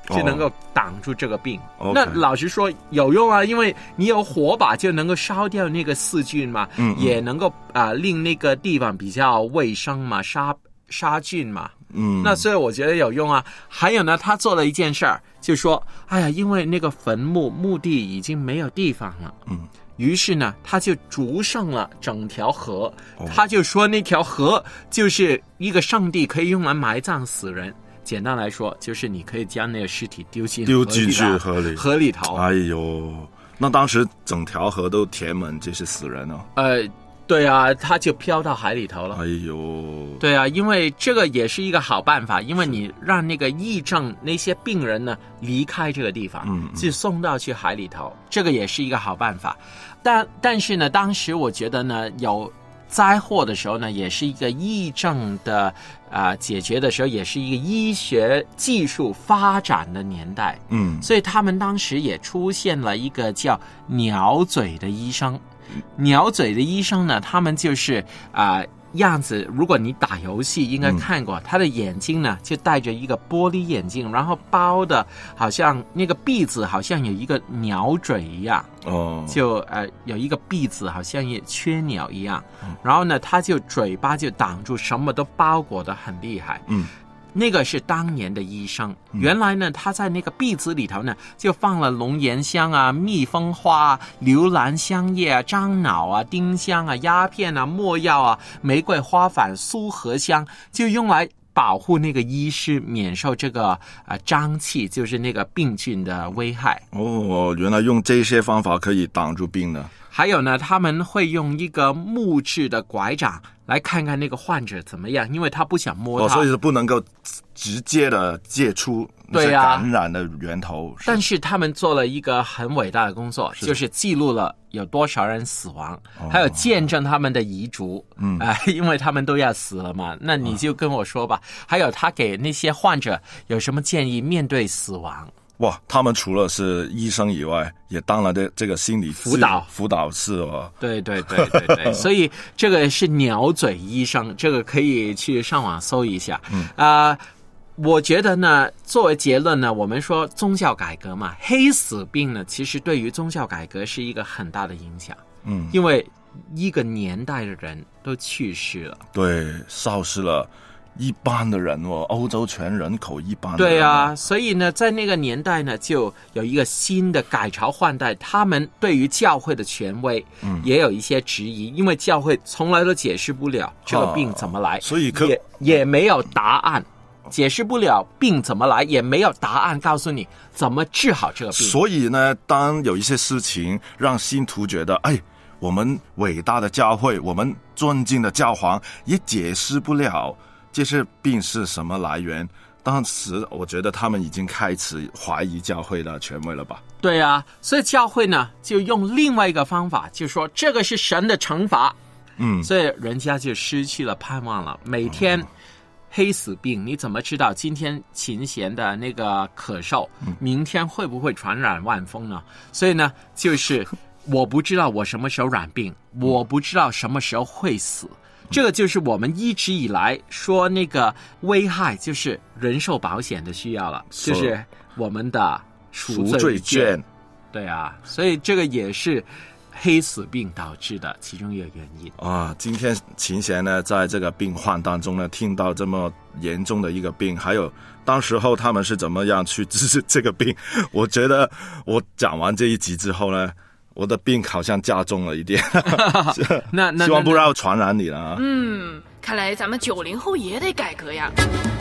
就能够挡住这个病。 那老实说有用啊，因为你有火把就能够烧掉那个细菌嘛，也能够令那个地方比较卫生嘛，杀菌嘛。那所以我觉得有用啊。还有呢，他做了一件事儿，就说哎呀，因为那个坟墓地已经没有地方了，于是呢他就筑上了整条河，他就说那条河就是一个圣地，可以用来埋葬死人。简单来说，就是你可以将那个尸体丢进去河里头。 哎呦，那当时整条河都填满这些死人哦。 对啊，他就飘到海里头了。 哎呦， 对啊，因为这个也是一个好办法，因为你让那个疫症那些病人呢离开这个地方，就送到去海里头，这个也是一个好办法。但是呢，当时我觉得呢，有灾祸的时候呢，也是一个疫症的解决的时候，也是一个医学技术发展的年代。所以他们当时也出现了一个叫鸟嘴的医生。鸟嘴的医生呢，他们就是样子，如果你打游戏应该看过，他的眼睛呢就戴着一个玻璃眼镜，然后包的好像那个鼻子好像有一个鸟嘴一样，就有一个鼻子好像也缺鸟一样，然后呢他就嘴巴就挡住，什么都包裹得很厉害。那个是当年的医生，原来呢他在那个鼻子里头呢就放了龙涎香啊、蜜蜂花啊、留兰香叶啊、樟脑啊、丁香啊、鸦片啊、没药啊、玫瑰花瓣、苏合香，就用来保护那个医师免受这个瘴气，就是那个病菌的危害。 原来用这些方法可以挡住病呢。 还有呢，他们会用一个木质的拐杖来看看那个患者怎么样，因为他不想摸他， 所以是不能够直接的接触那些感染的源头。 但是他们做了一个很伟大的工作，就是记录了有多少人死亡，还有见证他们的遗嘱。因为他们都要死了嘛，那你就跟我说吧。还有他给那些患者有什么建议面对死亡？ 哇，他们除了是医生以外，也当了这个心理辅导师哦。 对，所以这个是鸟嘴医生，这个可以去上网搜一下。我觉得呢，作为结论呢，我们说宗教改革嘛，黑死病呢，其实对于宗教改革是一个很大的影响。因为一个年代的人都去世了， 对，丧失了一般的人欧洲全人口一般的人。 对啊，所以呢，在那个年代呢，就有一个新的改朝换代，他们对于教会的权威也有一些质疑，因为教会从来都解释不了这个病怎么来， 所以也没有答案。解释不了病怎么来，也没有答案告诉你怎么治好这个病。 所以呢，当有一些事情让信徒觉得，我们伟大的教会，我们尊敬的教皇也解释不了这些病是什么来源，当时我觉得他们已经开始怀疑教会的权威了吧。 对啊，所以教会呢就用另外一个方法，就说这个是神的惩罚。所以人家就失去了盼望了。每天黑死病，你怎么知道今天琴弦的那个咳嗽，明天会不会传染万风呢？所以呢，就是我不知道我什么时候染病，我不知道什么时候会死。这个就是我们一直以来说那个危害，就是人寿保险的需要了，就是我们的赎罪券。对啊，所以这个也是黑死病导致的其中一个原因啊。今天琴弦呢，在这个病患当中呢，听到这么严重的一个病，还有当时候他们是怎么样去治这个病，我觉得我讲完这一集之后呢，我的病好像加重了一点。 那希望不要传染你了啊。 看来咱们90后也得改革呀。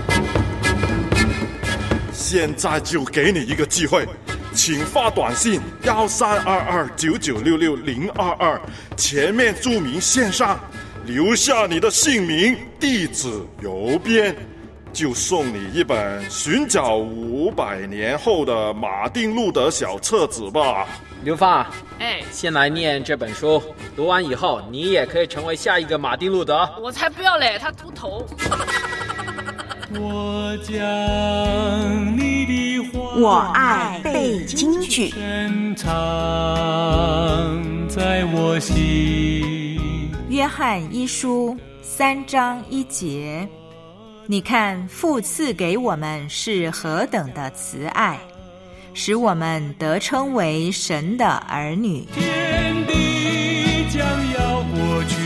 现在就给你一个机会，请发短信132299660022，前面注明线上，留下你的姓名、地址、邮编，就送你一本《寻找500年后的马丁路德》小册子吧。 刘芳，先来念这本书，读完以后你也可以成为下一个马丁路德。 我才不要嘞，他秃头。 我将你的话， 我爱背京剧， 深藏在我心。 约翰一书3章1节， 你看父赐给我们是何等的慈爱，使我们得称为神的儿女。 天地将要过去，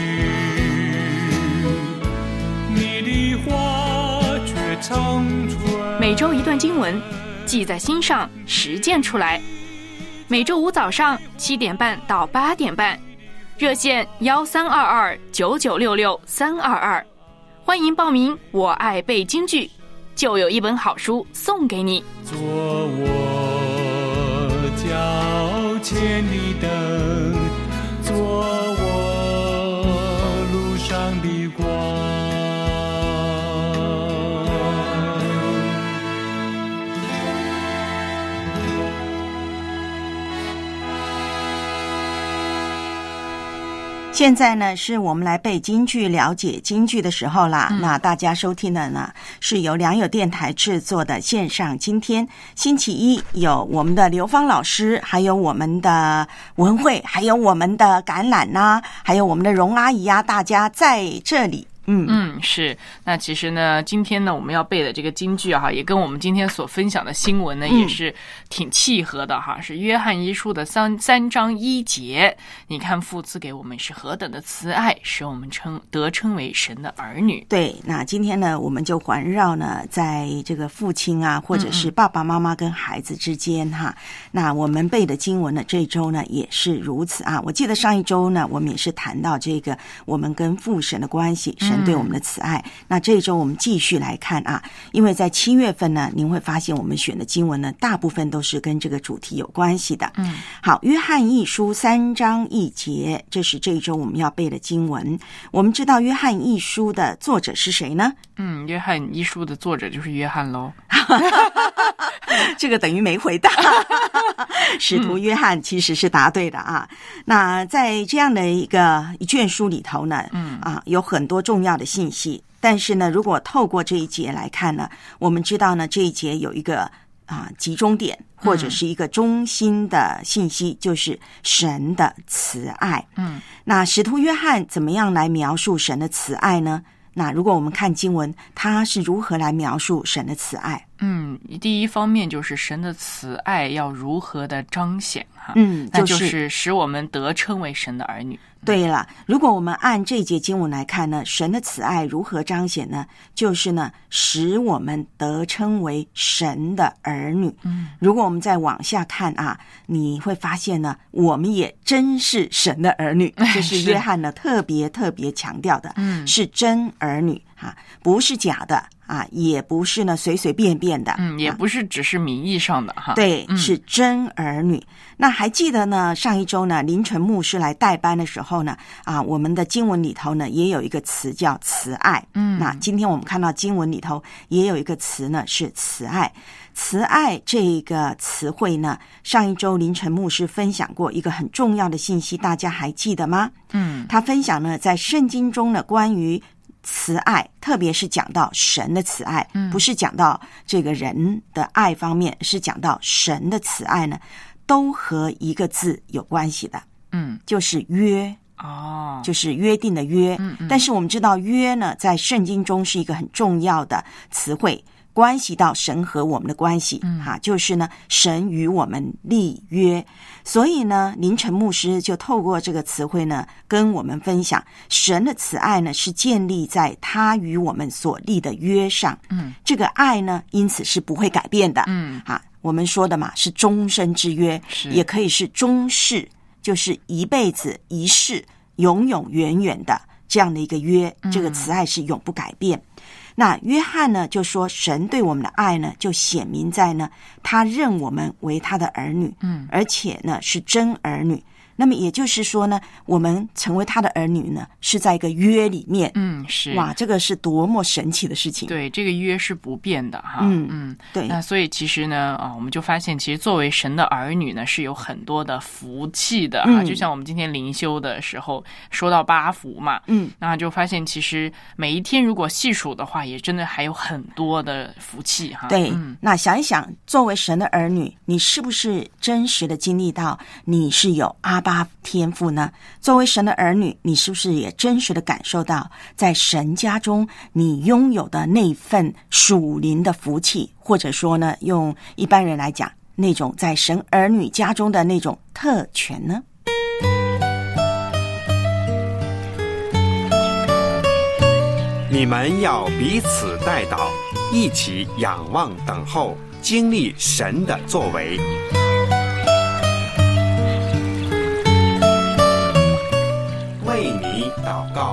你的话却长存。 每周一段经文，记在心上，实践出来。每周五早上7点半到8点半，热线13229966-322，欢迎报名。我爱背京剧，就有一本好书送给你。 做我脚前的灯，做我路上的光。 现在呢，是我们来背京剧、了解京剧的时候啦。那大家收听的呢，是由良友电台制作的线上。今天星期一有我们的刘芳老师，还有我们的文慧，还有我们的橄榄啊，还有我们的荣阿姨啊，大家在这里。 是。那其实呢，今天呢，我们要背的这个京剧也跟我们今天所分享的新闻呢，也是挺契合的哈。是约翰一书的三章1节，你看父赐给我们是何等的慈爱，使我们得称为神的儿女。 对，那今天呢，我们就环绕呢，在这个父亲啊，或者是爸爸妈妈跟孩子之间哈。那我们背的经文呢，这一周呢也是如此啊。我记得上一周呢，我们也是谈到这个我们跟父神的关系，神对我们的慈爱。那这一周我们继续来看啊，因为在7月份呢，您会发现我们选的经文呢，大部分都是跟这个主题有关系的。好，约翰一书3章1节，这是这一周我们要背的经文。我们知道约翰一书的作者是谁呢？ 约翰一书的作者就是约翰咯。 这个等于没回答。使徒约翰其实是答对的啊。那在这样的一卷书里头呢，有很多重要的信息。但是呢，如果透过这一节来看呢，我们知道呢，这一节有一个集中点或者是一个中心的信息，就是神的慈爱。那使徒约翰怎么样来描述神的慈爱呢？那如果我们看经文，他是如何来描述神的慈爱？ 第一方面就是神的慈爱要如何的彰显哈， 那就是使我们得称为神的儿女。 对了，如果我们按这一节经文来看呢，神的慈爱如何彰显呢？就是呢，使我们得称为神的儿女。如果我们再往下看啊，你会发现呢，我们也真是神的儿女。这是约翰呢特别强调的，是真儿女啊，不是假的啊，也不是呢随随便便的， 也不是只是名义上的哈。 对，是真儿女。那还记得呢，上一周呢，林纯牧师来代班的时候呢，我们的经文里头呢，也有一个词叫慈爱。那今天我们看到经文里头也有一个词呢，是慈爱。慈爱这个词汇呢，上一周林纯牧师分享过一个很重要的信息，大家还记得吗？他分享呢，在圣经中呢，关于慈爱，特别是讲到神的慈爱，不是讲到这个人的爱方面，是讲到神的慈爱呢，都和一个字有关系的，就是约。就是约定的约。但是我们知道约呢，在圣经中是一个很重要的词汇，关系到神和我们的关系，就是呢，神与我们立约。所以呢，林纯牧师就透过这个词汇呢，跟我们分享，神的慈爱呢，是建立在他与我们所立的约上。这个爱呢，因此是不会改变的。我们说的嘛，是终身之约，也可以是终世，就是一辈子一世，永永远远的这样的一个约。这个慈爱是永不改变。那约翰呢，就说神对我们的爱呢，就显明在呢，他认我们为他的儿女，而且呢是真儿女。那么也就是说呢，我们成为他的儿女呢，是在一个约里面。 是。 哇，这个是多么神奇的事情。 对，这个约是不变的哈。 对。 那所以其实呢，我们就发现，其实作为神的儿女呢，是有很多的福气的哈。就像我们今天灵修的时候说到8福嘛，那就发现其实每一天如果细数的话，也真的还有很多的福气哈。 对。那想一想，作为神的儿女，你是不是真实的经历到你是有阿爸爸天父呢？作为神的儿女，你是不是也真实的感受到在神家中你拥有的那份属灵的福气，或者说呢，用一般人来讲，那种在神儿女家中的那种特权呢？ 你们要彼此代祷，一起仰望等候，经历神的作为。为你祷告。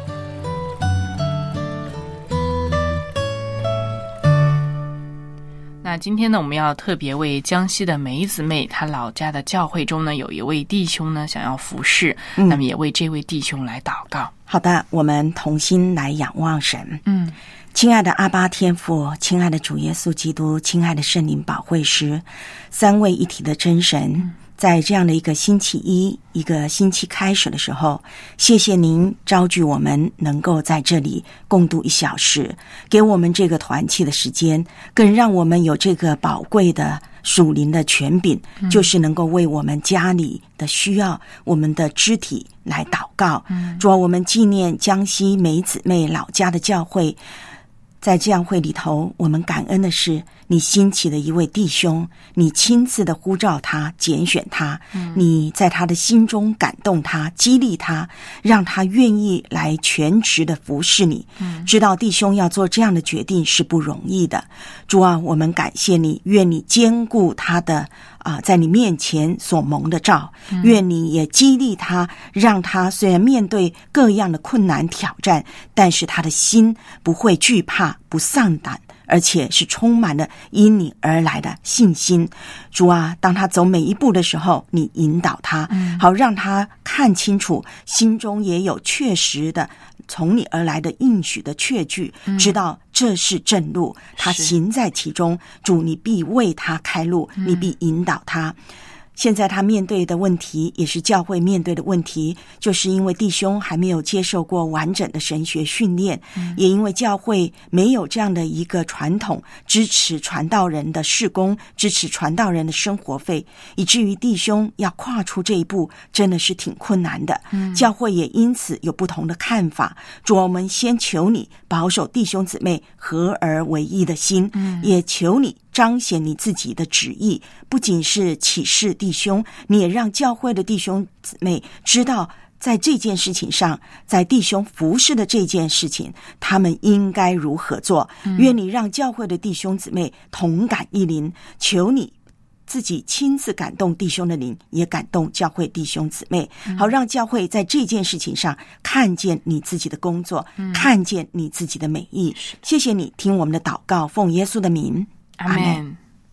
那今天呢，我们要特别为江西的梅姊妹，她老家的教会中呢，有一位弟兄呢想要服侍，那么也为这位弟兄来祷告。 好的，我们同心来仰望神。亲爱的阿爸天父，亲爱的主耶稣基督，亲爱的圣灵保惠师，三位一体的真神，在这样的一个星期一，一个星期开始的时候，谢谢您召聚我们能够在这里共度1小时，给我们这个团契的时间，更让我们有这个宝贵的属灵的权柄，就是能够为我们家里的需要，我们的肢体来祷告。主啊，我们纪念江西梅姊妹老家的教会，在教会里头，我们感恩的是你兴起的一位弟兄，你亲自的呼召他，拣选他，你在他的心中感动他，激励他，让他愿意来全职的服侍你。知道弟兄要做这样的决定是不容易的。主啊，我们感谢你，愿你兼顾他的在你面前所蒙的召，愿你也激励他，让他虽然面对各样的困难挑战，但是他的心不会惧怕，不丧胆，而且是充满了因你而来的信心。主啊，当他走每一步的时候，你引导他，好让他看清楚，心中也有确实的从你而来的应许的确据，知道这是正路，他行在其中。主，你必为他开路，你必引导他。现在他面对的问题，也是教会面对的问题，就是因为弟兄还没有接受过完整的神学训练，也因为教会没有这样的一个传统，支持传道人的事工，支持传道人的生活费，以至于弟兄要跨出这一步，真的是挺困难的。教会也因此有不同的看法。主，我们先求你保守弟兄姊妹合而为一的心，也求你彰显你自己的旨意，不仅是启示弟兄，你也让教会的弟兄姊妹知道，在这件事情上，在弟兄服侍的这件事情，他们应该如何做。愿你让教会的弟兄姊妹同感一灵，求你自己亲自感动弟兄的灵，也感动教会弟兄姊妹，好让教会在这件事情上看见你自己的工作，看见你自己的美意。谢谢你听我们的祷告，奉耶稣的名， 阿们。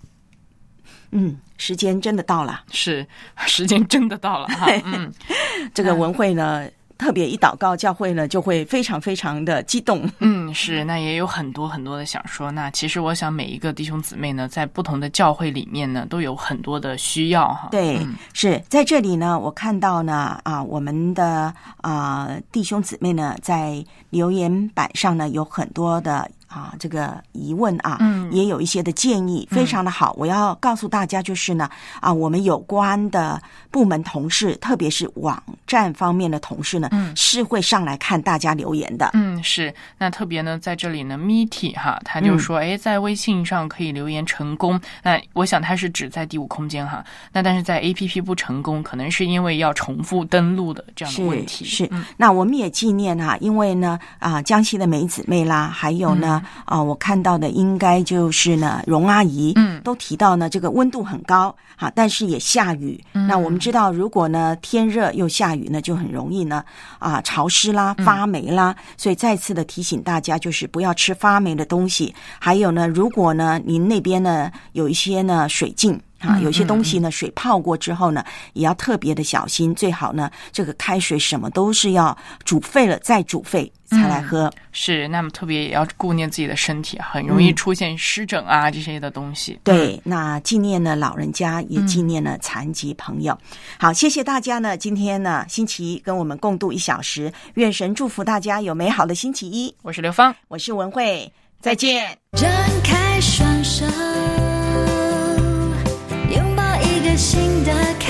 时间真的到了， 是时间真的到了哈。 这个文慧呢，特别一祷告，教会呢就会非常非常的激动。 是，那也有很多很多的想说。那其实我想每一个弟兄姊妹呢，在不同的教会里面呢，都有很多的需要哈。 对，是在这里呢，我看到呢我们的弟兄姊妹呢，在留言板上呢有很多的这个疑问也有一些的建议，非常的好。我要告诉大家就是呢我们有关的部门同事，特别是网站方面的同事呢，是会上来看大家留言的。 是。那特别呢，在这里呢 ，Miti 哈，他就说，在微信上可以留言成功。那我想他是指在第五空间哈。那但是在 APP 不成功，可能是因为要重复登录的这样的问题。 是。那我们也纪念因为呢江西的梅姊妹啦，还有呢我看到的应该就是呢荣阿姨都提到呢这个温度很高但是也下雨。那我们知道如果呢天热又下雨呢，就很容易呢潮湿啦，发霉啦。所以再次的提醒大家，就是不要吃发霉的东西。还有呢，如果呢您那边呢有一些呢水浸有些东西呢水泡过之后呢，也要特别的小心。最好呢这个开水什么都是要煮沸了再煮沸才来喝。 是，那么特别也要顾念自己的身体，很容易出现湿疹这些的东西。 对，那纪念呢老人家，也纪念了残疾朋友。好，谢谢大家呢，今天呢星期一跟我们共度1小时，愿神祝福大家有美好的星期一。 我是刘芳， 我是文慧，再见。 张开双手，拥抱一个新的